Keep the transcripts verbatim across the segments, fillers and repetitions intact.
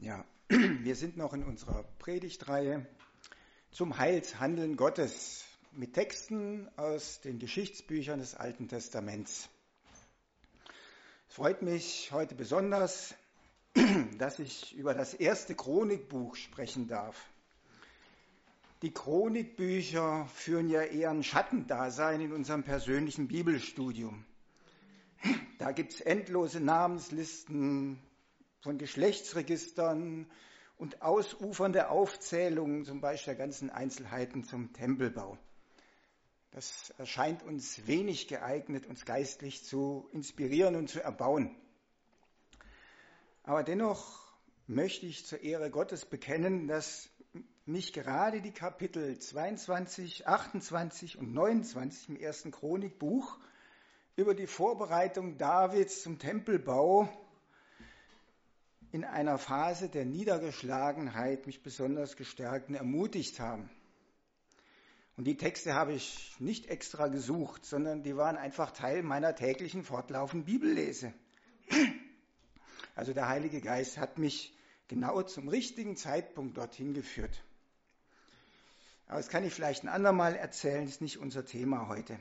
Ja, wir sind noch in unserer Predigtreihe zum Heilshandeln Gottes mit Texten aus den Geschichtsbüchern des Alten Testaments. Es freut mich heute besonders, dass ich über das erste Chronikbuch sprechen darf. Die Chronikbücher führen ja eher ein Schattendasein in unserem persönlichen Bibelstudium. Da gibt es endlose Namenslisten von Geschlechtsregistern und ausufernde Aufzählungen, zum Beispiel der ganzen Einzelheiten zum Tempelbau. Das erscheint uns wenig geeignet, uns geistlich zu inspirieren und zu erbauen. Aber dennoch möchte ich zur Ehre Gottes bekennen, dass mich gerade die Kapitel zweiundzwanzig, achtundzwanzig und neunundzwanzig im ersten Chronikbuch über die Vorbereitung Davids zum Tempelbau in einer Phase der Niedergeschlagenheit mich besonders gestärkt und ermutigt haben. Und die Texte habe ich nicht extra gesucht, sondern die waren einfach Teil meiner täglichen fortlaufenden Bibellese. Also der Heilige Geist hat mich genau zum richtigen Zeitpunkt dorthin geführt. Aber das kann ich vielleicht ein andermal erzählen, das ist nicht unser Thema heute.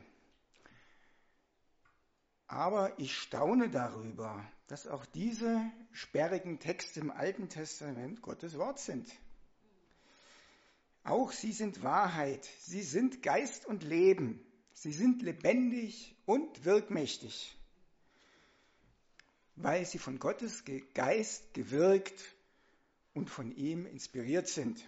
Aber ich staune darüber, dass auch diese sperrigen Texte im Alten Testament Gottes Wort sind. Auch sie sind Wahrheit, sie sind Geist und Leben, sie sind lebendig und wirkmächtig, weil sie von Gottes Geist gewirkt und von ihm inspiriert sind.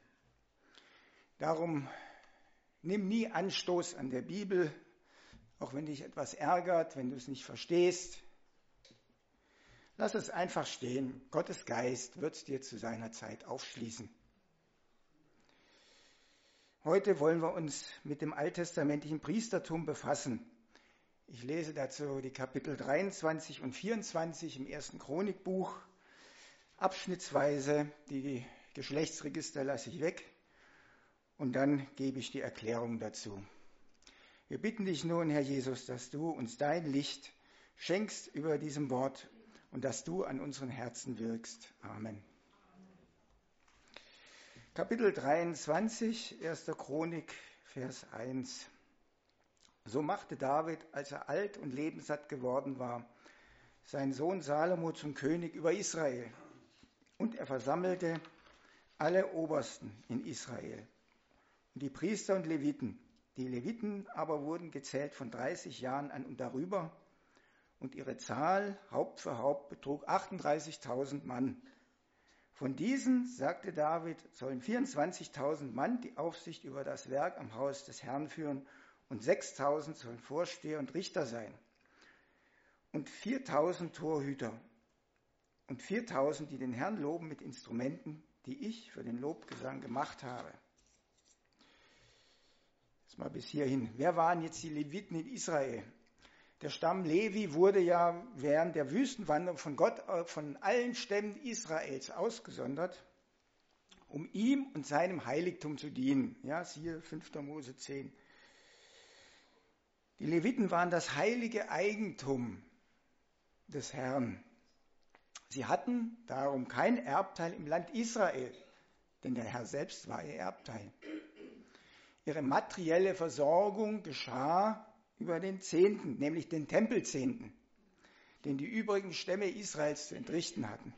Darum nimm nie Anstoß an der Bibel, auch wenn dich etwas ärgert, wenn du es nicht verstehst. Lass es einfach stehen. Gottes Geist wird es dir zu seiner Zeit aufschließen. Heute wollen wir uns mit dem alttestamentlichen Priestertum befassen. Ich lese dazu die Kapitel dreiundzwanzig und vierundzwanzig im ersten Chronikbuch. Abschnittsweise, die Geschlechtsregister lasse ich weg und dann gebe ich die Erklärung dazu. Wir bitten dich nun, Herr Jesus, dass du uns dein Licht schenkst über diesem Wort und dass du an unseren Herzen wirkst. Amen. Kapitel dreiundzwanzig, erster Chronik, Vers eins. So machte David, als er alt und lebenssatt geworden war, seinen Sohn Salomo zum König über Israel. Und er versammelte alle Obersten in Israel und die Priester und Leviten. Die Leviten aber wurden gezählt von dreißig Jahren an und darüber, und ihre Zahl Haupt für Haupt betrug achtunddreißigtausend Mann. Von diesen, sagte David, sollen vierundzwanzigtausend Mann die Aufsicht über das Werk am Haus des Herrn führen und sechstausend sollen Vorsteher und Richter sein und viertausend Torhüter und viertausend, die den Herrn loben mit Instrumenten, die ich für den Lobgesang gemacht habe. Mal bis hierhin. Wer waren jetzt die Leviten in Israel? Der Stamm Levi wurde ja während der Wüstenwanderung von Gott, von allen Stämmen Israels ausgesondert, um ihm und seinem Heiligtum zu dienen. Ja, siehe fünfter Mose zehn. Die Leviten waren das heilige Eigentum des Herrn. Sie hatten darum kein Erbteil im Land Israel, denn der Herr selbst war ihr Erbteil. Ihre materielle Versorgung geschah über den Zehnten, nämlich den Tempelzehnten, den die übrigen Stämme Israels zu entrichten hatten.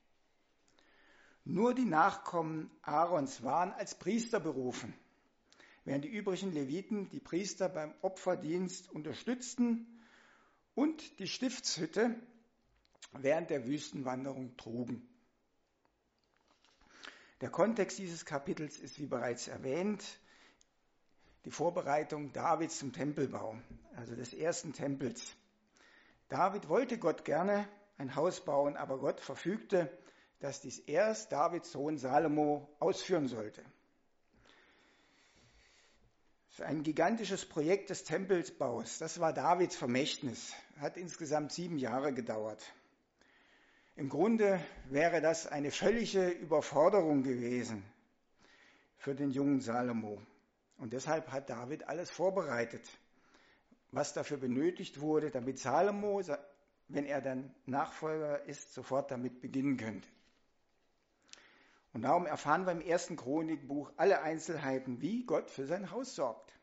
Nur die Nachkommen Aarons waren als Priester berufen, während die übrigen Leviten die Priester beim Opferdienst unterstützten und die Stiftshütte während der Wüstenwanderung trugen. Der Kontext dieses Kapitels ist, wie bereits erwähnt, die Vorbereitung Davids zum Tempelbau, also des ersten Tempels. David wollte Gott gerne ein Haus bauen, aber Gott verfügte, dass dies erst Davids Sohn Salomo ausführen sollte. Das ist ein gigantisches Projekt des Tempelsbaus. Das war Davids Vermächtnis. Hat insgesamt sieben Jahre gedauert. Im Grunde wäre das eine völlige Überforderung gewesen für den jungen Salomo. Und deshalb hat David alles vorbereitet, was dafür benötigt wurde, damit Salomo, wenn er dann Nachfolger ist, sofort damit beginnen könnte. Und darum erfahren wir im ersten Chronikbuch alle Einzelheiten, wie Gott für sein Haus sorgt.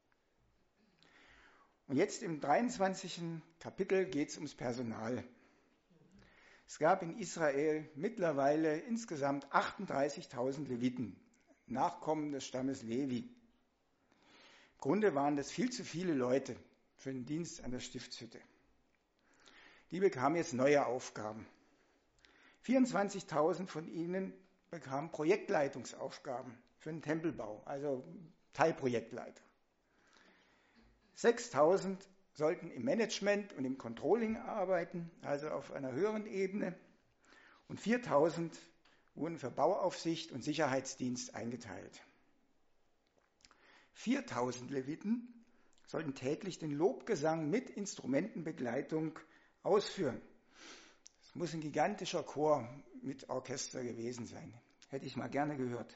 Und jetzt im dreiundzwanzigsten Kapitel geht es ums Personal. Es gab in Israel mittlerweile insgesamt achtunddreißigtausend Leviten, Nachkommen des Stammes Levi. Im Grunde waren das viel zu viele Leute für den Dienst an der Stiftshütte. Die bekamen jetzt neue Aufgaben. vierundzwanzigtausend von ihnen bekamen Projektleitungsaufgaben für den Tempelbau, also Teilprojektleiter. sechstausend sollten im Management und im Controlling arbeiten, also auf einer höheren Ebene. Und viertausend wurden für Bauaufsicht und Sicherheitsdienst eingeteilt. viertausend Leviten sollten täglich den Lobgesang mit Instrumentenbegleitung ausführen. Es muss ein gigantischer Chor mit Orchester gewesen sein. Hätte ich mal gerne gehört.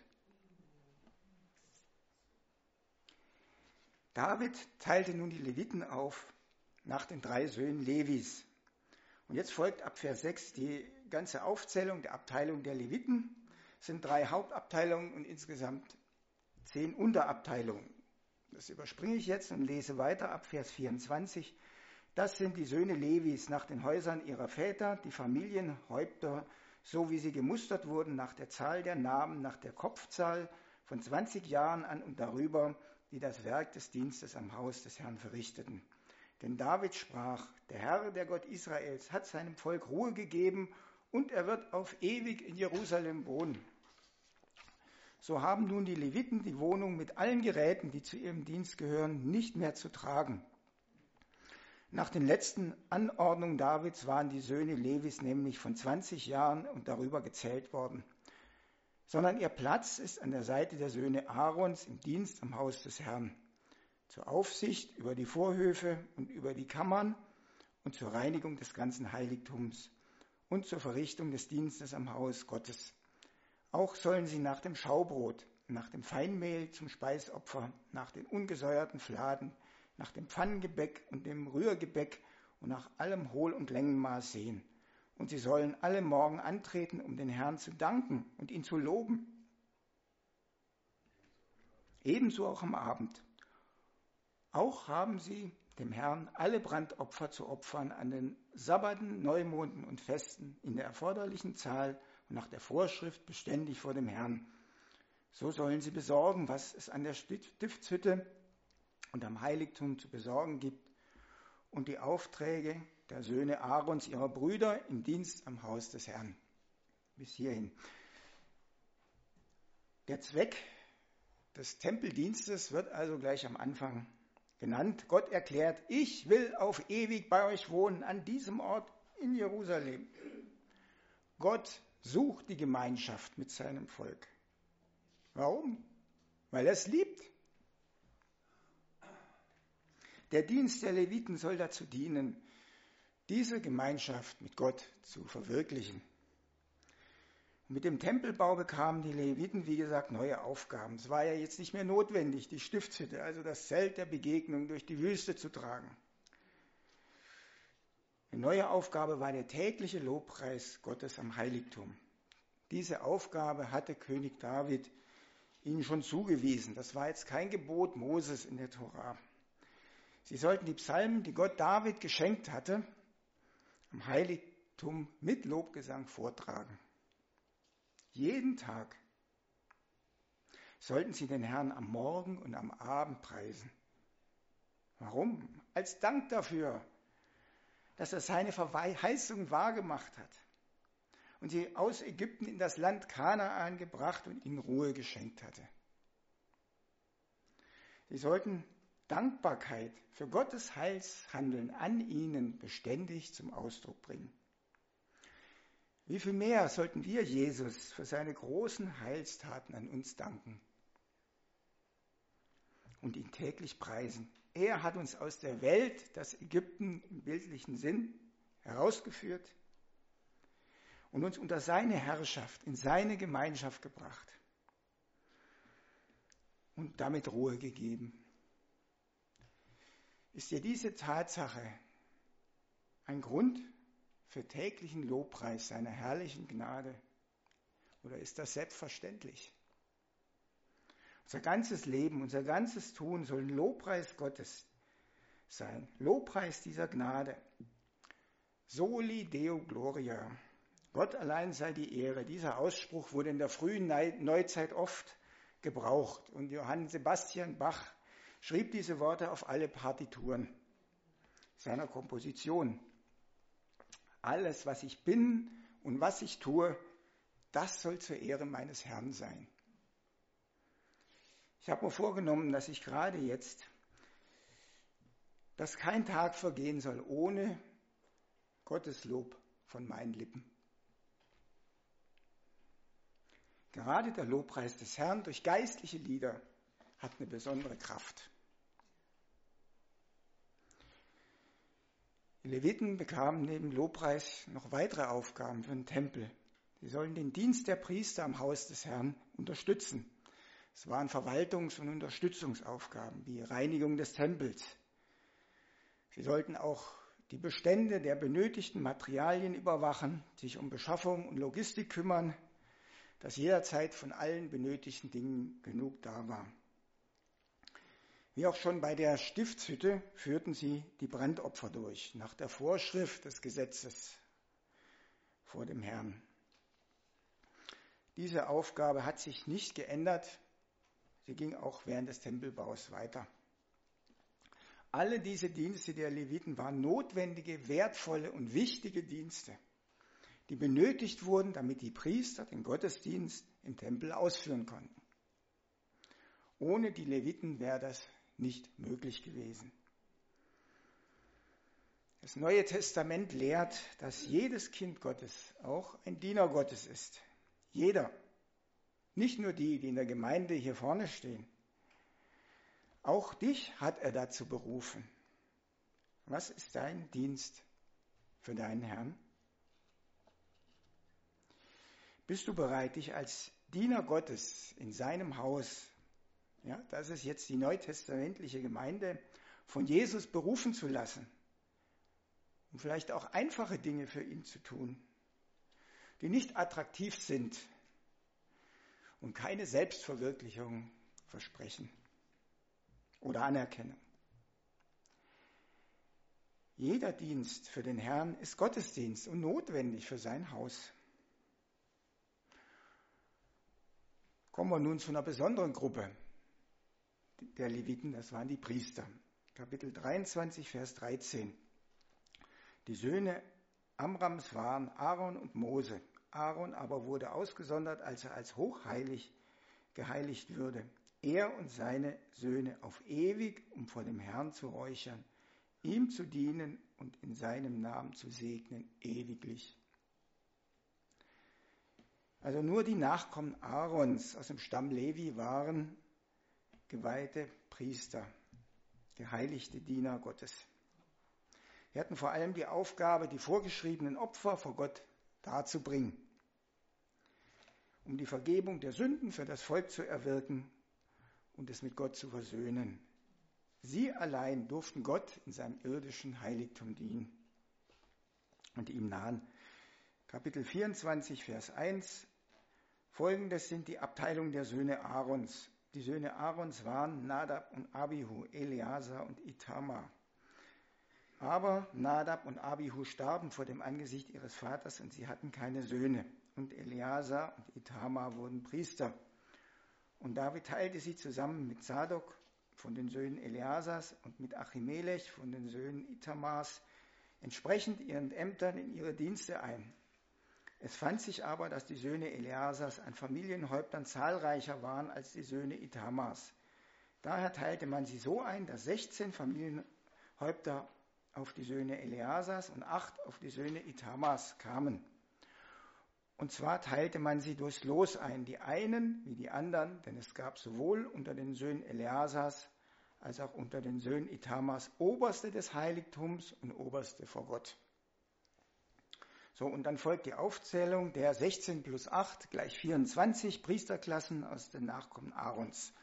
David teilte nun die Leviten auf nach den drei Söhnen Levis. Und jetzt folgt ab Vers sechs die ganze Aufzählung der Abteilung der Leviten. Es sind drei Hauptabteilungen und insgesamt zehn Unterabteilungen. Das überspringe ich jetzt und lese weiter ab Vers vierundzwanzig. Das sind die Söhne Levis nach den Häusern ihrer Väter, die Familienhäupter, so wie sie gemustert wurden nach der Zahl der Namen, nach der Kopfzahl von zwanzig Jahren an und darüber, die das Werk des Dienstes am Haus des Herrn verrichteten. Denn David sprach, der Herr, der Gott Israels, hat seinem Volk Ruhe gegeben und er wird auf ewig in Jerusalem wohnen. So haben nun die Leviten die Wohnung mit allen Geräten, die zu ihrem Dienst gehören, nicht mehr zu tragen. Nach den letzten Anordnungen Davids waren die Söhne Levis nämlich von zwanzig Jahren und darüber gezählt worden, sondern ihr Platz ist an der Seite der Söhne Aarons im Dienst am Haus des Herrn, zur Aufsicht über die Vorhöfe und über die Kammern und zur Reinigung des ganzen Heiligtums und zur Verrichtung des Dienstes am Haus Gottes. Auch sollen sie nach dem Schaubrot, nach dem Feinmehl zum Speisopfer, nach den ungesäuerten Fladen, nach dem Pfannengebäck und dem Rührgebäck und nach allem Hohl- und Längenmaß sehen. Und sie sollen alle Morgen antreten, um den Herrn zu danken und ihn zu loben. Ebenso auch am Abend. Auch haben sie dem Herrn alle Brandopfer zu opfern an den Sabbaten, Neumonden und Festen in der erforderlichen Zahl und nach der Vorschrift beständig vor dem Herrn. So sollen sie besorgen, was es an der Stiftshütte und am Heiligtum zu besorgen gibt und die Aufträge der Söhne Aarons, ihrer Brüder, im Dienst am Haus des Herrn. Bis hierhin. Der Zweck des Tempeldienstes wird also gleich am Anfang genannt. Gott erklärt, ich will auf ewig bei euch wohnen, an diesem Ort in Jerusalem. Gott sucht die Gemeinschaft mit seinem Volk. Warum? Weil er es liebt. Der Dienst der Leviten soll dazu dienen, diese Gemeinschaft mit Gott zu verwirklichen. Und mit dem Tempelbau bekamen die Leviten, wie gesagt, neue Aufgaben. Es war ja jetzt nicht mehr notwendig, die Stiftshütte, also das Zelt der Begegnung, durch die Wüste zu tragen. Eine neue Aufgabe war der tägliche Lobpreis Gottes am Heiligtum. Diese Aufgabe hatte König David ihnen schon zugewiesen. Das war jetzt kein Gebot Moses in der Tora. Sie sollten die Psalmen, die Gott David geschenkt hatte, am Heiligtum mit Lobgesang vortragen. Jeden Tag sollten sie den Herrn am Morgen und am Abend preisen. Warum? Als Dank dafür, dass er seine Verheißung wahrgemacht hat und sie aus Ägypten in das Land Kanaan gebracht und ihnen Ruhe geschenkt hatte. Sie sollten Dankbarkeit für Gottes Heilshandeln an ihnen beständig zum Ausdruck bringen. Wie viel mehr sollten wir Jesus für seine großen Heilstaten an uns danken und ihn täglich preisen. Er hat uns aus der Welt, das Ägypten im bildlichen Sinn, herausgeführt und uns unter seine Herrschaft, in seine Gemeinschaft gebracht und damit Ruhe gegeben. Ist dir diese Tatsache ein Grund für täglichen Lobpreis seiner herrlichen Gnade Oder ist das selbstverständlich? Unser ganzes Leben, unser ganzes Tun soll ein Lobpreis Gottes sein. Lobpreis dieser Gnade. Soli Deo Gloria. Gott allein sei die Ehre. Dieser Ausspruch wurde in der frühen Neuzeit oft gebraucht. Und Johann Sebastian Bach schrieb diese Worte auf alle Partituren seiner Komposition. Alles, was ich bin und was ich tue, das soll zur Ehre meines Herrn sein. Ich habe mir vorgenommen, dass ich gerade jetzt, dass kein Tag vergehen soll ohne Gottes Lob von meinen Lippen. Gerade der Lobpreis des Herrn durch geistliche Lieder hat eine besondere Kraft. Die Leviten bekamen neben Lobpreis noch weitere Aufgaben für den Tempel. Sie sollen den Dienst der Priester am Haus des Herrn unterstützen. Es waren Verwaltungs- und Unterstützungsaufgaben wie Reinigung des Tempels. Sie sollten auch die Bestände der benötigten Materialien überwachen, sich um Beschaffung und Logistik kümmern, dass jederzeit von allen benötigten Dingen genug da war. Wie auch schon bei der Stiftshütte führten sie die Brandopfer durch, nach der Vorschrift des Gesetzes vor dem Herrn. Diese Aufgabe hat sich nicht geändert. Sie ging auch während des Tempelbaus weiter. Alle diese Dienste der Leviten waren notwendige, wertvolle und wichtige Dienste, die benötigt wurden, damit die Priester den Gottesdienst im Tempel ausführen konnten. Ohne die Leviten wäre das nicht möglich gewesen. Das Neue Testament lehrt, dass jedes Kind Gottes auch ein Diener Gottes ist. Jeder. Nicht nur die, die in der Gemeinde hier vorne stehen. Auch dich hat er dazu berufen. Was ist dein Dienst für deinen Herrn? Bist du bereit, dich als Diener Gottes in seinem Haus, ja, das ist jetzt die neutestamentliche Gemeinde, von Jesus berufen zu lassen, um vielleicht auch einfache Dinge für ihn zu tun, die nicht attraktiv sind und keine Selbstverwirklichung versprechen oder Anerkennung? Jeder Dienst für den Herrn ist Gottesdienst und notwendig für sein Haus. Kommen wir nun zu einer besonderen Gruppe der Leviten, das waren die Priester. Kapitel dreiundzwanzig, Vers dreizehn. Die Söhne Amrams waren Aaron und Mose. Aaron aber wurde ausgesondert, als er als hochheilig geheiligt würde. Er und seine Söhne auf ewig, um vor dem Herrn zu räuchern, ihm zu dienen und in seinem Namen zu segnen, ewiglich. Also nur die Nachkommen Aarons aus dem Stamm Levi waren geweihte Priester, geheiligte Diener Gottes. Sie hatten vor allem die Aufgabe, die vorgeschriebenen Opfer vor Gott darzubringen, um die Vergebung der Sünden für das Volk zu erwirken und es mit Gott zu versöhnen. Sie allein durften Gott in seinem irdischen Heiligtum dienen und ihm nahen. Kapitel vierundzwanzig, Vers eins. Folgendes sind die Abteilungen der Söhne Aarons. Die Söhne Aarons waren Nadab und Abihu, Eleazar und Itamar. Aber Nadab und Abihu starben vor dem Angesicht ihres Vaters und sie hatten keine Söhne. Und Eleazar und Itamar wurden Priester. Und David teilte sie zusammen mit Zadok von den Söhnen Eleazars und mit Achimelech von den Söhnen Itamars entsprechend ihren Ämtern in ihre Dienste ein. Es fand sich aber, dass die Söhne Eleazars an Familienhäuptern zahlreicher waren als die Söhne Itamars. Daher teilte man sie so ein, dass sechzehn Familienhäupter auf die Söhne Eleazars und acht auf die Söhne Itamars kamen. Und zwar teilte man sie durchs Los ein, die einen wie die anderen, denn es gab sowohl unter den Söhnen Eleazars als auch unter den Söhnen Itamars Oberste des Heiligtums und Oberste vor Gott. So, und dann folgt die Aufzählung der sechzehn plus acht gleich vierundzwanzig Priesterklassen aus den Nachkommen Aarons.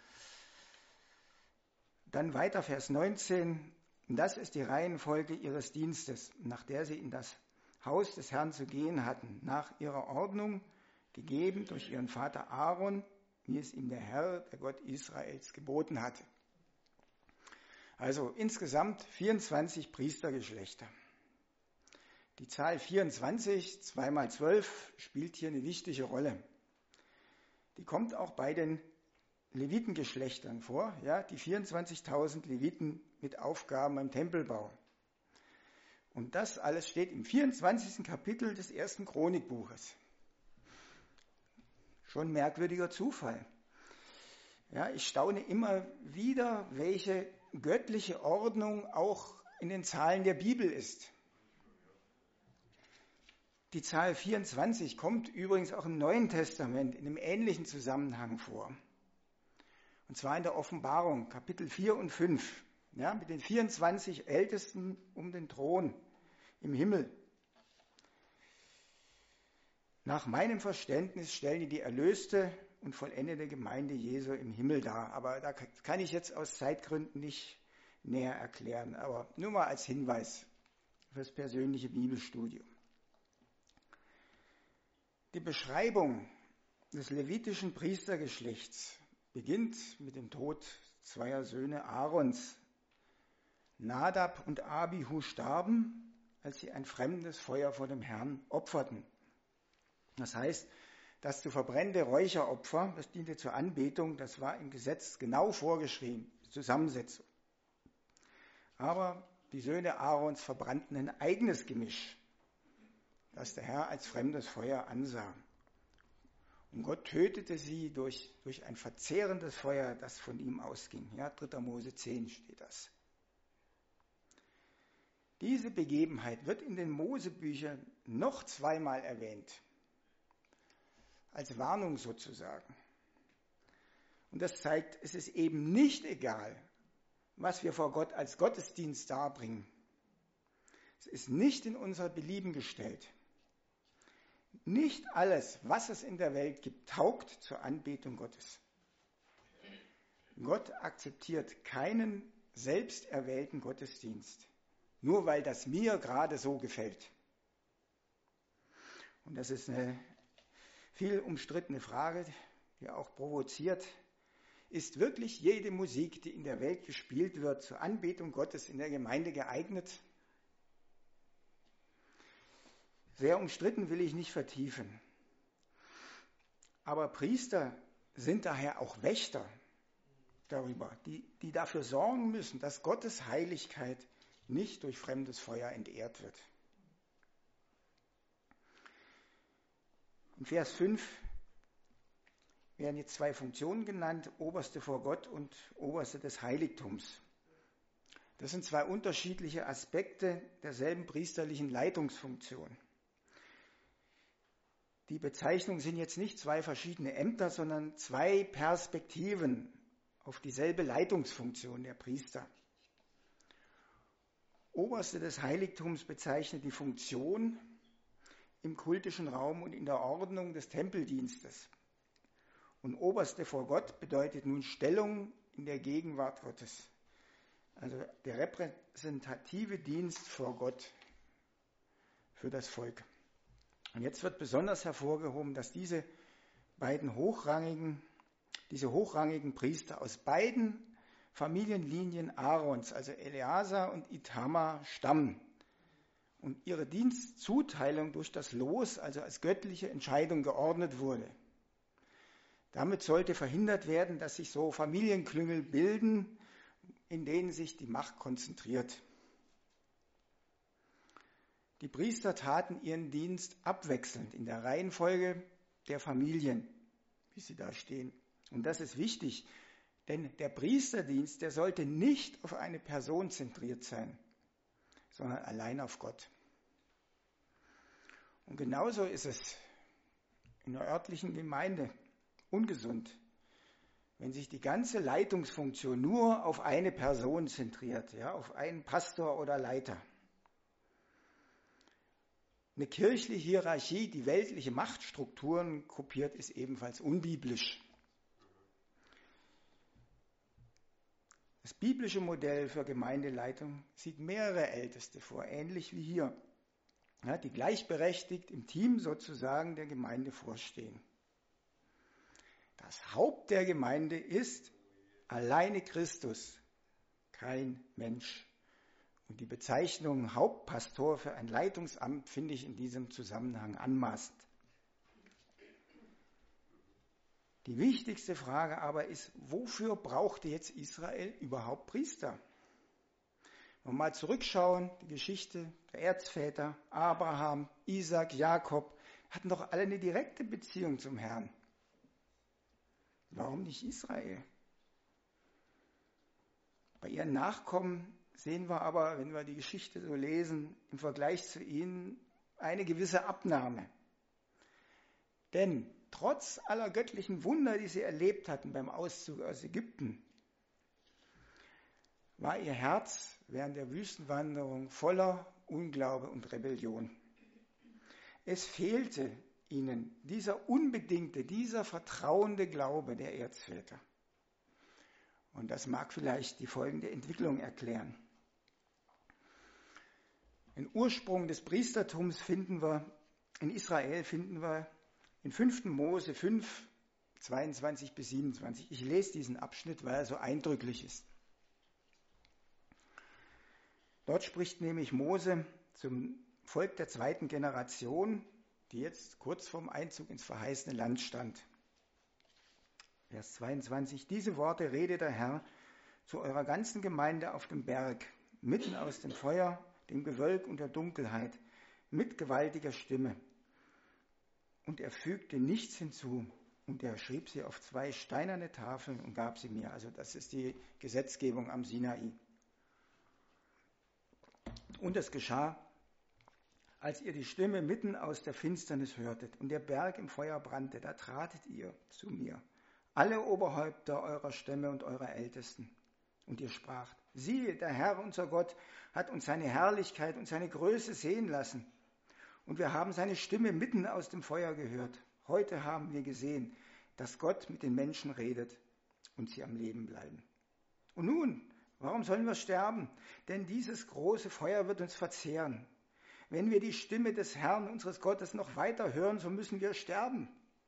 Dann weiter Vers neunzehn. Das ist die Reihenfolge ihres Dienstes, nach der sie in das Haus des Herrn zu gehen hatten, nach ihrer Ordnung, gegeben durch ihren Vater Aaron, wie es ihm der Herr, der Gott Israels, geboten hatte. Also insgesamt vierundzwanzig Priestergeschlechter. Die Zahl vierundzwanzig, zwei mal zwölf, spielt hier eine wichtige Rolle. Die kommt auch bei den Levitengeschlechtern vor, ja, die vierundzwanzigtausend Leviten mit Aufgaben im Tempelbau. Und das alles steht im vierundzwanzigsten Kapitel des ersten Chronikbuches. Schon ein merkwürdiger Zufall. Ja, ich staune immer wieder, welche göttliche Ordnung auch in den Zahlen der Bibel ist. Die Zahl vierundzwanzig kommt übrigens auch im Neuen Testament in einem ähnlichen Zusammenhang vor. Und zwar in der Offenbarung, Kapitel vier und fünf, ja, mit den vierundzwanzig Ältesten um den Thron im Himmel. Nach meinem Verständnis stellen die die erlöste und vollendete Gemeinde Jesu im Himmel dar. Aber da kann ich jetzt aus Zeitgründen nicht näher erklären. Aber nur mal als Hinweis für das persönliche Bibelstudium. Die Beschreibung des levitischen Priestergeschlechts beginnt mit dem Tod zweier Söhne Aarons. Nadab und Abihu starben, als sie ein fremdes Feuer vor dem Herrn opferten. Das heißt, das zu verbrennende Räucheropfer, das diente zur Anbetung, das war im Gesetz genau vorgeschrieben, die Zusammensetzung. Aber die Söhne Aarons verbrannten ein eigenes Gemisch, das der Herr als fremdes Feuer ansah. Und Gott tötete sie durch, durch ein verzehrendes Feuer, das von ihm ausging. Ja, dritter Mose zehn steht das. Diese Begebenheit wird in den Mosebüchern noch zweimal erwähnt, als Warnung sozusagen. Und das zeigt, es ist eben nicht egal, was wir vor Gott als Gottesdienst darbringen. Es ist nicht in unser Belieben gestellt. Nicht alles, was es in der Welt gibt, taugt zur Anbetung Gottes. Gott akzeptiert keinen selbsterwählten Gottesdienst, nur weil das mir gerade so gefällt. Und das ist eine viel umstrittene Frage, die auch provoziert. Ist wirklich jede Musik, die in der Welt gespielt wird, zur Anbetung Gottes in der Gemeinde geeignet? Sehr umstritten, will ich nicht vertiefen. Aber Priester sind daher auch Wächter darüber, die, die dafür sorgen müssen, dass Gottes Heiligkeit nicht durch fremdes Feuer entehrt wird. In Vers fünf werden jetzt zwei Funktionen genannt, Oberste vor Gott und Oberste des Heiligtums. Das sind zwei unterschiedliche Aspekte derselben priesterlichen Leitungsfunktion. Die Bezeichnungen sind jetzt nicht zwei verschiedene Ämter, sondern zwei Perspektiven auf dieselbe Leitungsfunktion der Priester. Oberste des Heiligtums bezeichnet die Funktion im kultischen Raum und in der Ordnung des Tempeldienstes. Und Oberste vor Gott bedeutet nun Stellung in der Gegenwart Gottes. Also der repräsentative Dienst vor Gott für das Volk. Und jetzt wird besonders hervorgehoben, dass diese beiden hochrangigen, diese hochrangigen Priester aus beiden Familienlinien Aarons, also Eleazar und Ithamar, stammen und ihre Dienstzuteilung durch das Los, also als göttliche Entscheidung geordnet wurde. Damit sollte verhindert werden, dass sich so Familienklüngel bilden, in denen sich die Macht konzentriert. Die Priester taten ihren Dienst abwechselnd in der Reihenfolge der Familien, wie sie da stehen. Und das ist wichtig, denn der Priesterdienst, der sollte nicht auf eine Person zentriert sein, sondern allein auf Gott. Und genauso ist es in der örtlichen Gemeinde ungesund, wenn sich die ganze Leitungsfunktion nur auf eine Person zentriert, ja, auf einen Pastor oder Leiter. Eine kirchliche Hierarchie, die weltliche Machtstrukturen kopiert, ist ebenfalls unbiblisch. Das biblische Modell für Gemeindeleitung sieht mehrere Älteste vor, ähnlich wie hier. ja, die gleichberechtigt im Team sozusagen der Gemeinde vorstehen. Das Haupt der Gemeinde ist alleine Christus, kein Mensch. Und die Bezeichnung Hauptpastor für ein Leitungsamt finde ich in diesem Zusammenhang anmaßend. Die wichtigste Frage aber ist, wofür brauchte jetzt Israel überhaupt Priester? Wenn wir mal zurückschauen, die Geschichte der Erzväter, Abraham, Isaac, Jakob, hatten doch alle eine direkte Beziehung zum Herrn. Warum nicht Israel? Bei ihren Nachkommen sehen wir aber, wenn wir die Geschichte so lesen, im Vergleich zu ihnen eine gewisse Abnahme. Denn trotz aller göttlichen Wunder, die sie erlebt hatten beim Auszug aus Ägypten, war ihr Herz während der Wüstenwanderung voller Unglaube und Rebellion. Es fehlte ihnen dieser unbedingte, dieser vertrauende Glaube der Erzväter. Und das mag vielleicht die folgende Entwicklung erklären. Den Ursprung des Priestertums finden wir in Israel, finden wir in fünften Mose fünf, zweiundzwanzig bis siebenundzwanzig. Ich lese diesen Abschnitt, weil er so eindrücklich ist. Dort spricht nämlich Mose zum Volk der zweiten Generation, die jetzt kurz vorm Einzug ins verheißene Land stand. Vers zweiundzwanzig. Diese Worte redet der Herr zu eurer ganzen Gemeinde auf dem Berg, mitten aus dem Feuer, dem Gewölk und der Dunkelheit, mit gewaltiger Stimme. Und er fügte nichts hinzu. Und er schrieb sie auf zwei steinerne Tafeln und gab sie mir. Also das ist die Gesetzgebung am Sinai. Und es geschah, als ihr die Stimme mitten aus der Finsternis hörtet und der Berg im Feuer brannte, da tratet ihr zu mir, alle Oberhäupter eurer Stämme und eurer Ältesten. Und ihr spracht, siehe, der Herr, unser Gott, hat uns seine Herrlichkeit und seine Größe sehen lassen. Und wir haben seine Stimme mitten aus dem Feuer gehört. Heute haben wir gesehen, dass Gott mit den Menschen redet und sie am Leben bleiben. Und nun, warum sollen wir sterben? Denn dieses große Feuer wird uns verzehren. Wenn wir die Stimme des Herrn, unseres Gottes, noch weiter hören, so müssen wir sterben.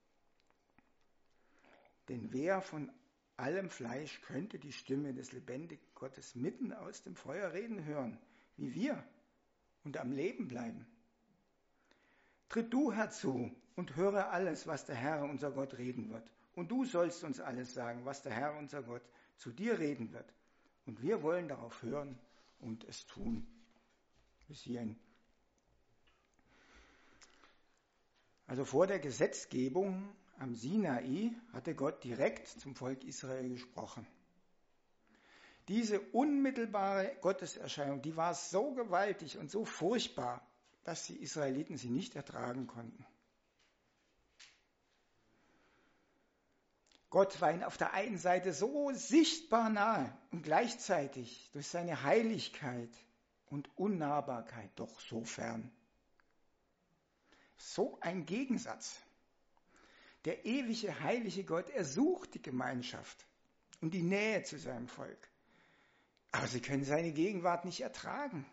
Denn wer von allem Fleisch könnte die Stimme des lebendigen Gottes mitten aus dem Feuer reden hören, wie wir, und am Leben bleiben? Tritt du herzu und höre alles, was der Herr, unser Gott, reden wird. Und du sollst uns alles sagen, was der Herr, unser Gott, zu dir reden wird. Und wir wollen darauf hören und es tun. Bis hierhin. Also vor der Gesetzgebung am Sinai hatte Gott direkt zum Volk Israel gesprochen. Diese unmittelbare Gotteserscheinung, die war so gewaltig und so furchtbar, dass die Israeliten sie nicht ertragen konnten. Gott war ihnen auf der einen Seite so sichtbar nahe und gleichzeitig durch seine Heiligkeit und Unnahbarkeit doch so fern. So ein Gegensatz. Der ewige, heilige Gott, er sucht die Gemeinschaft und die Nähe zu seinem Volk. Aber sie können seine Gegenwart nicht ertragen.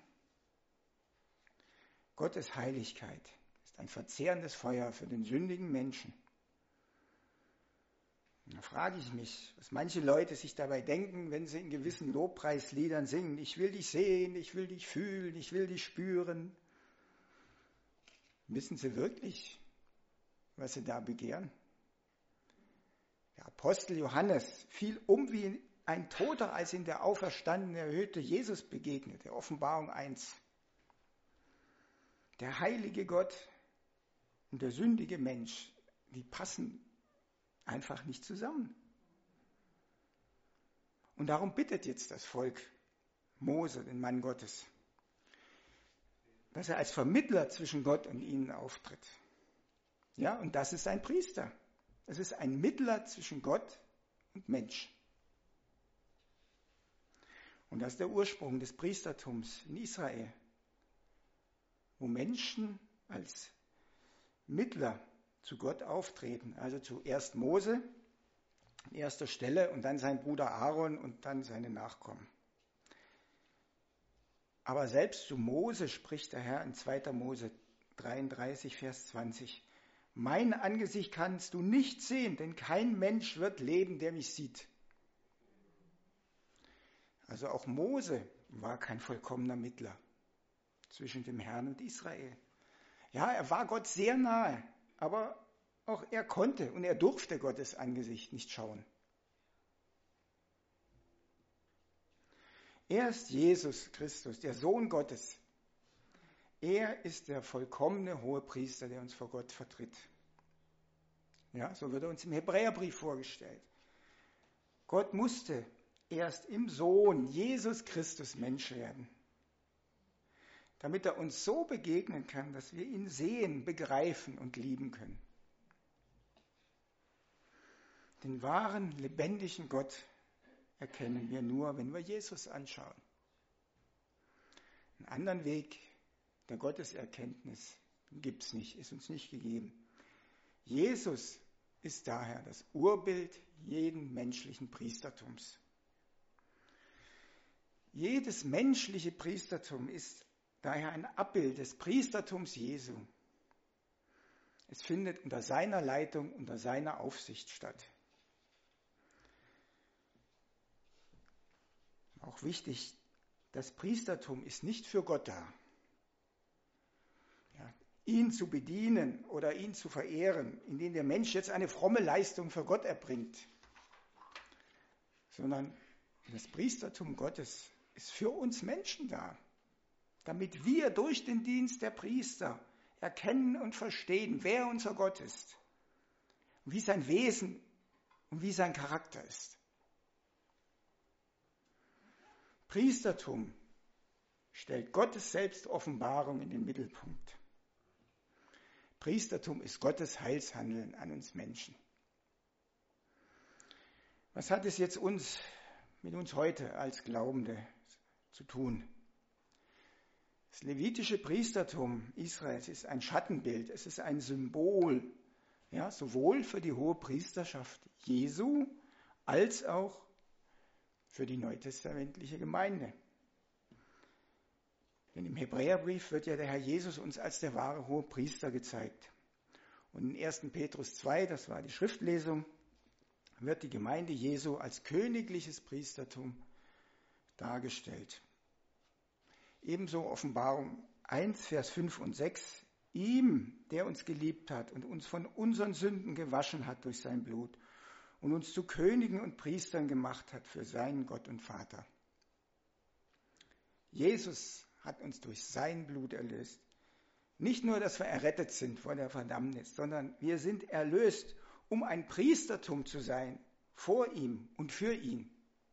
Gottes Heiligkeit ist ein verzehrendes Feuer für den sündigen Menschen. Da frage ich mich, was manche Leute sich dabei denken, wenn sie in gewissen Lobpreisliedern singen, ich will dich sehen, ich will dich fühlen, ich will dich spüren. Wissen sie wirklich, was sie da begehren? Der Apostel Johannes fiel um wie ein Toter, als ihm der auferstandene, erhöhte Jesus begegnete, Offenbarung eins. Der heilige Gott und der sündige Mensch, die passen einfach nicht zusammen. Und darum bittet jetzt das Volk Mose, den Mann Gottes, dass er als Vermittler zwischen Gott und ihnen auftritt. Ja, und das ist ein Priester. Es ist ein Mittler zwischen Gott und Mensch. Und das ist der Ursprung des Priestertums in Israel, wo Menschen als Mittler zu Gott auftreten. Also zuerst Mose an erster Stelle und dann sein Bruder Aaron und dann seine Nachkommen. Aber selbst zu Mose spricht der Herr in zweiter Mose dreiunddreißig, Vers zwanzig. Mein Angesicht kannst du nicht sehen, denn kein Mensch wird leben, der mich sieht. Also auch Mose war kein vollkommener Mittler zwischen dem Herrn und Israel. Ja, er war Gott sehr nahe, aber auch er konnte und er durfte Gottes Angesicht nicht schauen. Erst Jesus Christus, der Sohn Gottes, er ist der vollkommene Hohepriester, der uns vor Gott vertritt. Ja, so wird er uns im Hebräerbrief vorgestellt. Gott musste erst im Sohn Jesus Christus Mensch werden, damit er uns so begegnen kann, dass wir ihn sehen, begreifen und lieben können. Den wahren, lebendigen Gott erkennen wir nur, wenn wir Jesus anschauen. Einen anderen Weg der Gotteserkenntnis gibt es nicht, ist uns nicht gegeben. Jesus ist daher das Urbild jeden menschlichen Priestertums. Jedes menschliche Priestertum ist daher ein Abbild des Priestertums Jesu. Es findet unter seiner Leitung, unter seiner Aufsicht statt. Auch wichtig, das Priestertum ist nicht für Gott da. Ja, ihn zu bedienen oder ihn zu verehren, indem der Mensch jetzt eine fromme Leistung für Gott erbringt, sondern das Priestertum Gottes ist für uns Menschen da, damit wir durch den Dienst der Priester erkennen und verstehen, wer unser Gott ist und wie sein Wesen und wie sein Charakter ist. Priestertum stellt Gottes Selbstoffenbarung in den Mittelpunkt. Priestertum ist Gottes Heilshandeln an uns Menschen. Was hat es jetzt uns mit uns heute als Glaubende zu tun? Das levitische Priestertum Israels ist ein Schattenbild, es ist ein Symbol, ja, sowohl für die hohe Priesterschaft Jesu als auch für die neutestamentliche Gemeinde. Denn im Hebräerbrief wird ja der Herr Jesus uns als der wahre hohe Priester gezeigt. Und in ersten Petrus zwei, das war die Schriftlesung, wird die Gemeinde Jesu als königliches Priestertum dargestellt. Ebenso Offenbarung eins, Vers fünf und sechs. Ihm, der uns geliebt hat und uns von unseren Sünden gewaschen hat durch sein Blut und uns zu Königen und Priestern gemacht hat für seinen Gott und Vater. Jesus hat uns durch sein Blut erlöst. Nicht nur, dass wir errettet sind vor der Verdammnis, sondern wir sind erlöst, um ein Priestertum zu sein, vor ihm und für ihn.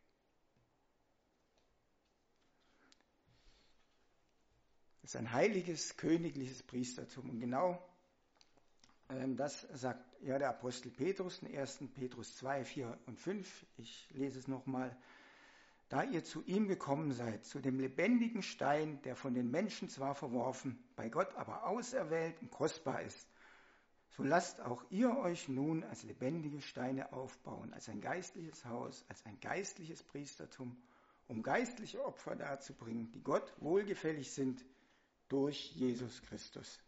Das ist ein heiliges, königliches Priestertum. Und genau ähm, das sagt ja der Apostel Petrus in ersten Petrus zwei, vier und fünf. Ich lese es nochmal. Da ihr zu ihm gekommen seid, zu dem lebendigen Stein, der von den Menschen zwar verworfen, bei Gott aber auserwählt und kostbar ist, so lasst auch ihr euch nun als lebendige Steine aufbauen, als ein geistliches Haus, als ein geistliches Priestertum, um geistliche Opfer darzubringen, die Gott wohlgefällig sind durch Jesus Christus.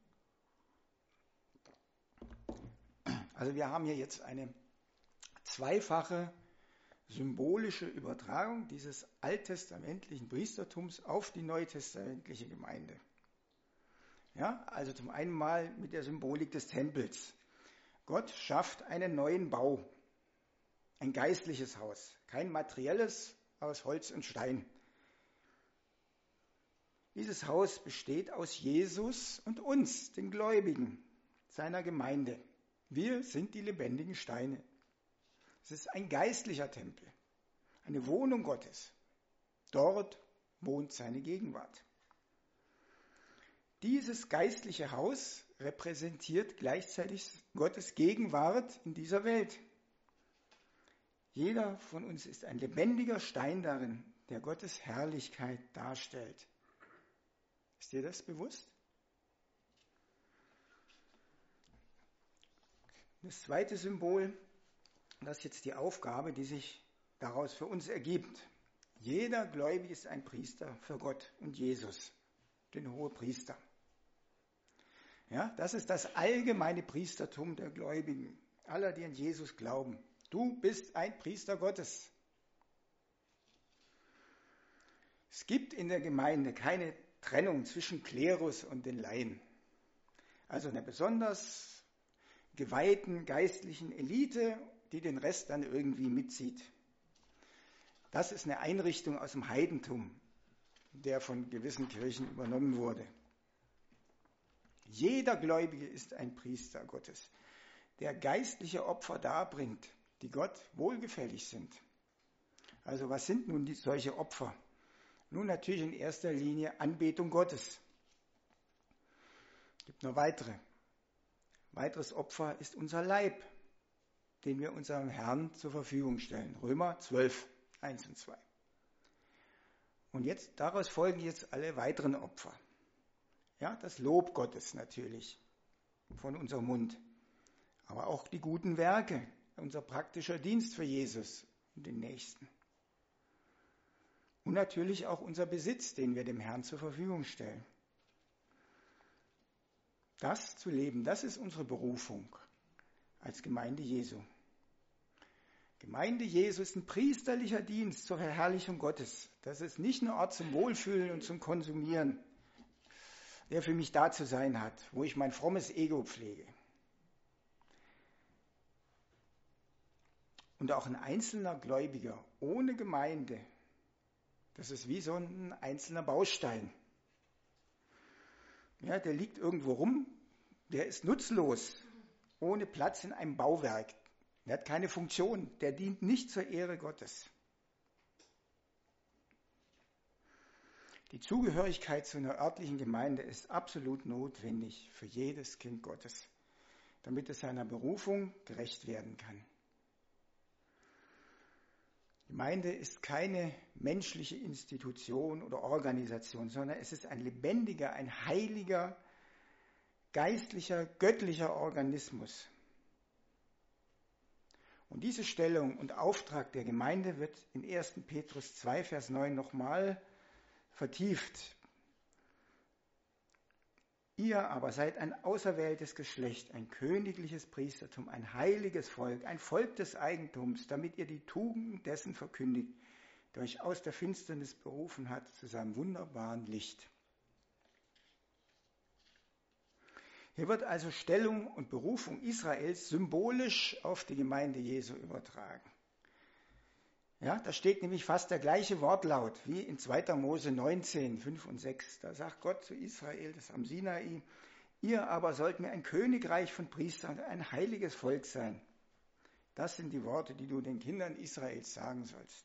Also wir haben hier jetzt eine zweifache symbolische Übertragung dieses alttestamentlichen Priestertums auf die neutestamentliche Gemeinde. Ja, also zum einen mal mit der Symbolik des Tempels. Gott schafft einen neuen Bau, ein geistliches Haus, kein materielles aus Holz und Stein. Dieses Haus besteht aus Jesus und uns, den Gläubigen, seiner Gemeinde. Wir sind die lebendigen Steine. Es ist ein geistlicher Tempel, eine Wohnung Gottes. Dort wohnt seine Gegenwart. Dieses geistliche Haus repräsentiert gleichzeitig Gottes Gegenwart in dieser Welt. Jeder von uns ist ein lebendiger Stein darin, der Gottes Herrlichkeit darstellt. Ist dir das bewusst? Das zweite Symbol, das ist jetzt die Aufgabe, die sich daraus für uns ergibt. Jeder Gläubige ist ein Priester für Gott und Jesus, den Hohepriester. Ja, das ist das allgemeine Priestertum der Gläubigen, aller, die an Jesus glauben. Du bist ein Priester Gottes. Es gibt in der Gemeinde keine Trennung zwischen Klerus und den Laien. Also eine besonders geweihten geistlichen Elite, die den Rest dann irgendwie mitzieht. Das ist eine Einrichtung aus dem Heidentum, der von gewissen Kirchen übernommen wurde. Jeder Gläubige ist ein Priester Gottes, der geistliche Opfer darbringt, die Gott wohlgefällig sind. Also was sind nun die, solche Opfer? Nun natürlich in erster Linie Anbetung Gottes. Es gibt noch weitere. Weiteres Opfer ist unser Leib, den wir unserem Herrn zur Verfügung stellen. Römer zwölf, eins und zwei. Und jetzt, daraus folgen jetzt alle weiteren Opfer. Ja, das Lob Gottes natürlich von unserem Mund, aber auch die guten Werke, unser praktischer Dienst für Jesus und den Nächsten. Und natürlich auch unser Besitz, den wir dem Herrn zur Verfügung stellen. Das zu leben, das ist unsere Berufung als Gemeinde Jesu. Gemeinde Jesu ist ein priesterlicher Dienst zur Verherrlichung Gottes. Das ist nicht ein Ort zum Wohlfühlen und zum Konsumieren, der für mich da zu sein hat, wo ich mein frommes Ego pflege. Und auch ein einzelner Gläubiger ohne Gemeinde, das ist wie so ein einzelner Baustein. Ja, der liegt irgendwo rum, der ist nutzlos, ohne Platz in einem Bauwerk. Der hat keine Funktion, der dient nicht zur Ehre Gottes. Die Zugehörigkeit zu einer örtlichen Gemeinde ist absolut notwendig für jedes Kind Gottes, damit es seiner Berufung gerecht werden kann. Gemeinde ist keine menschliche Institution oder Organisation, sondern es ist ein lebendiger, ein heiliger, geistlicher, göttlicher Organismus. Und diese Stellung und Auftrag der Gemeinde wird in ersten Petrus zwei, Vers neun nochmal vertieft. Ihr aber seid ein auserwähltes Geschlecht, ein königliches Priestertum, ein heiliges Volk, ein Volk des Eigentums, damit ihr die Tugenden dessen verkündigt, der euch aus der Finsternis berufen hat zu seinem wunderbaren Licht. Hier wird also Stellung und Berufung Israels symbolisch auf die Gemeinde Jesu übertragen. Ja, da steht nämlich fast der gleiche Wortlaut wie in zweiter Mose neunzehn, fünf und sechs. Da sagt Gott zu Israel, das am Sinai, ihr aber sollt mir ein Königreich von Priestern, ein heiliges Volk sein. Das sind die Worte, die du den Kindern Israels sagen sollst.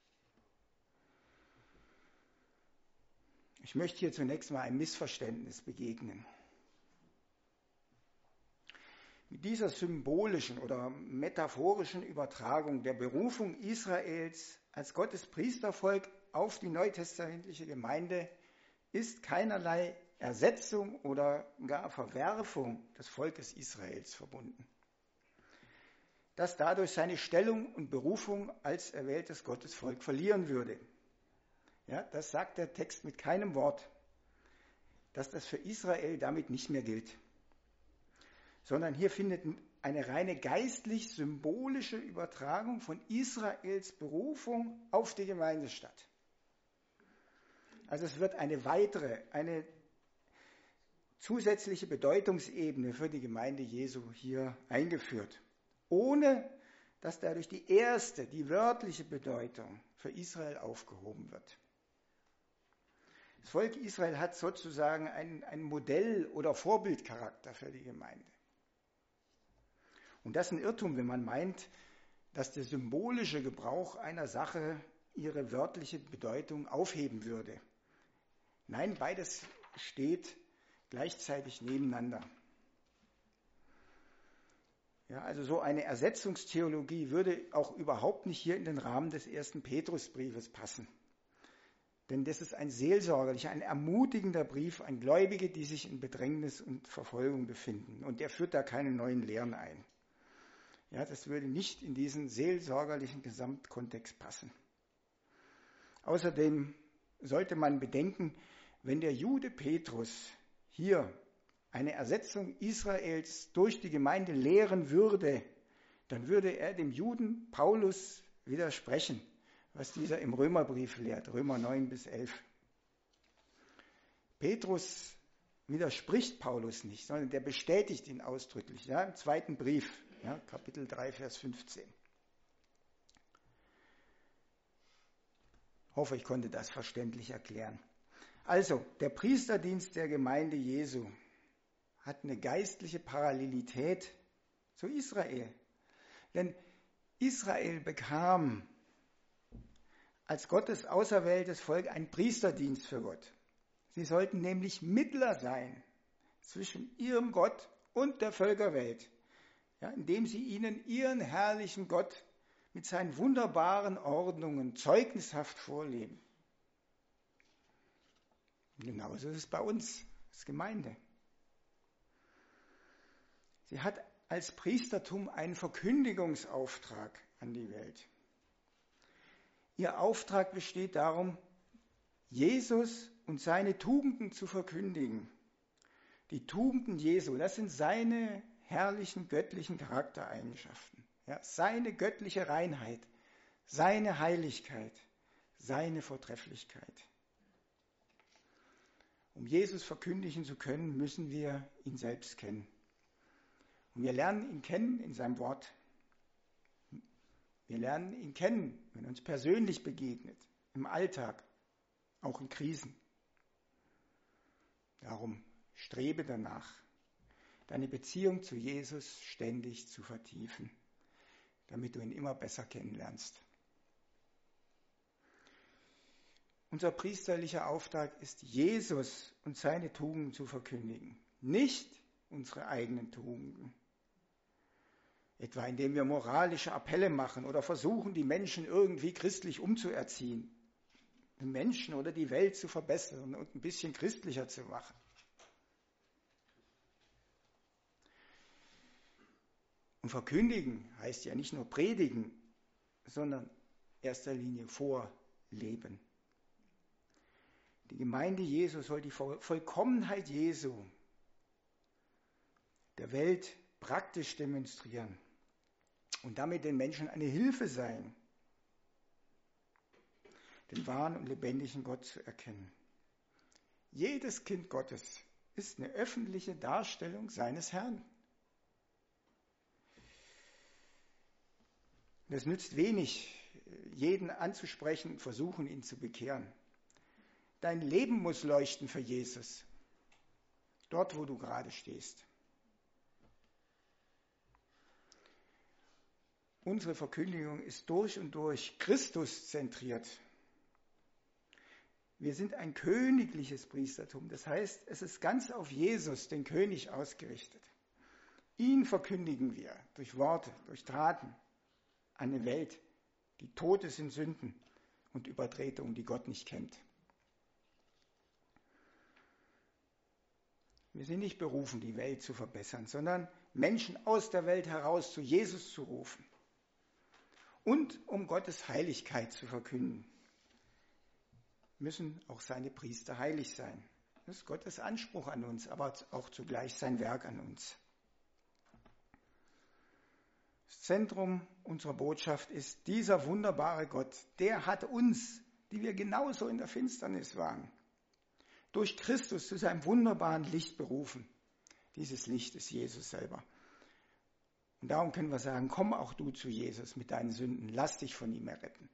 Ich möchte hier zunächst mal einem Missverständnis begegnen. Mit dieser symbolischen oder metaphorischen Übertragung der Berufung Israels als Gottes Priestervolk auf die neutestamentliche Gemeinde ist keinerlei Ersetzung oder gar Verwerfung des Volkes Israels verbunden, das dadurch seine Stellung und Berufung als erwähltes Gottesvolk verlieren würde. Ja, das sagt der Text mit keinem Wort, dass das für Israel damit nicht mehr gilt, sondern hier findet eine reine geistlich-symbolische Übertragung von Israels Berufung auf die Gemeinde statt. Also es wird eine weitere, eine zusätzliche Bedeutungsebene für die Gemeinde Jesu hier eingeführt, ohne dass dadurch die erste, die wörtliche Bedeutung für Israel aufgehoben wird. Das Volk Israel hat sozusagen einen, einen Modell- oder Vorbildcharakter für die Gemeinde. Und das ist ein Irrtum, wenn man meint, dass der symbolische Gebrauch einer Sache ihre wörtliche Bedeutung aufheben würde. Nein, beides steht gleichzeitig nebeneinander. Ja, also so eine Ersetzungstheologie würde auch überhaupt nicht hier in den Rahmen des ersten Petrusbriefes passen. Denn das ist ein seelsorgerlicher, ein ermutigender Brief an Gläubige, die sich in Bedrängnis und Verfolgung befinden. Und er führt da keine neuen Lehren ein. Ja, das würde nicht in diesen seelsorgerlichen Gesamtkontext passen. Außerdem sollte man bedenken, wenn der Jude Petrus hier eine Ersetzung Israels durch die Gemeinde lehren würde, dann würde er dem Juden Paulus widersprechen, was dieser im Römerbrief lehrt, Römer neun bis elf. Petrus widerspricht Paulus nicht, sondern der bestätigt ihn ausdrücklich, ja, im zweiten Brief, ja, Kapitel drei, Vers fünfzehn. Ich hoffe, ich konnte das verständlich erklären. Also, der Priesterdienst der Gemeinde Jesu hat eine geistliche Parallelität zu Israel. Denn Israel bekam als Gottes auserwähltes Volk einen Priesterdienst für Gott. Sie sollten nämlich Mittler sein zwischen ihrem Gott und der Völkerwelt, ja, indem sie ihnen ihren herrlichen Gott mit seinen wunderbaren Ordnungen zeugnishaft vorleben. Genauso ist es bei uns als Gemeinde. Sie hat als Priestertum einen Verkündigungsauftrag an die Welt. Ihr Auftrag besteht darum, Jesus und seine Tugenden zu verkündigen. Die Tugenden Jesu, das sind seine herrlichen göttlichen Charaktereigenschaften. Ja, seine göttliche Reinheit, seine Heiligkeit, seine Vortrefflichkeit. Um Jesus verkündigen zu können, müssen wir ihn selbst kennen. Und wir lernen ihn kennen in seinem Wort. Wir lernen ihn kennen, wenn er uns persönlich begegnet, im Alltag, auch in Krisen. Darum strebe danach, deine Beziehung zu Jesus ständig zu vertiefen, damit du ihn immer besser kennenlernst. Unser priesterlicher Auftrag ist, Jesus und seine Tugenden zu verkündigen, nicht unsere eigenen Tugenden. Etwa indem wir moralische Appelle machen oder versuchen, die Menschen irgendwie christlich umzuerziehen, den Menschen oder die Welt zu verbessern und ein bisschen christlicher zu machen. Und verkündigen heißt ja nicht nur predigen, sondern in erster Linie vorleben. Die Gemeinde Jesu soll die Vollkommenheit Jesu der Welt praktisch demonstrieren und damit den Menschen eine Hilfe sein, den wahren und lebendigen Gott zu erkennen. Jedes Kind Gottes ist eine öffentliche Darstellung seines Herrn. Es nützt wenig, jeden anzusprechen und versuchen, ihn zu bekehren. Dein Leben muss leuchten für Jesus, dort, wo du gerade stehst. Unsere Verkündigung ist durch und durch Christus zentriert. Wir sind ein königliches Priestertum, das heißt, es ist ganz auf Jesus, den König, ausgerichtet. Ihn verkündigen wir durch Worte, durch Taten an eine Welt, die tot ist in Sünden und Übertretungen, die Gott nicht kennt. Wir sind nicht berufen, die Welt zu verbessern, sondern Menschen aus der Welt heraus zu Jesus zu rufen und um Gottes Heiligkeit zu verkünden. Müssen auch seine Priester heilig sein. Das ist Gottes Anspruch an uns, aber auch zugleich sein Werk an uns. Das Zentrum unserer Botschaft ist dieser wunderbare Gott. Der hat uns, die wir genauso in der Finsternis waren, durch Christus zu seinem wunderbaren Licht berufen. Dieses Licht ist Jesus selber. Und darum können wir sagen, komm auch du zu Jesus mit deinen Sünden, lass dich von ihm erretten.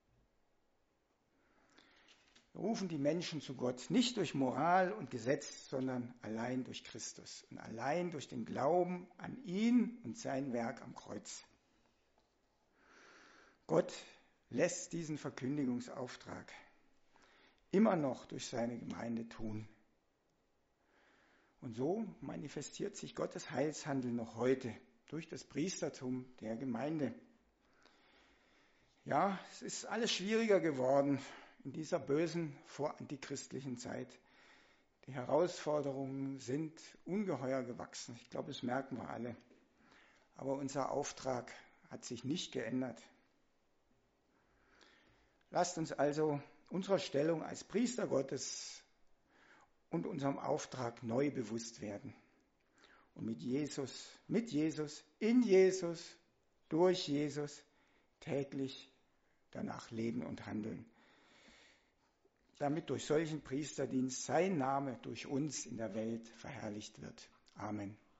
Wir rufen die Menschen zu Gott nicht durch Moral und Gesetz, sondern allein durch Christus und allein durch den Glauben an ihn und sein Werk am Kreuz. Gott lässt diesen Verkündigungsauftrag immer noch durch seine Gemeinde tun. Und so manifestiert sich Gottes Heilshandel noch heute durch das Priestertum der Gemeinde. Ja, es ist alles schwieriger geworden in dieser bösen vorantichristlichen Zeit. Die Herausforderungen sind ungeheuer gewachsen. Ich glaube, das merken wir alle. Aber unser Auftrag hat sich nicht geändert. Lasst uns also unserer Stellung als Priester Gottes und unserem Auftrag neu bewusst werden. und mit Jesus, mit Jesus, in Jesus, durch Jesus täglich danach leben und handeln, damit durch solchen Priesterdienst sein Name durch uns in der Welt verherrlicht wird. Amen.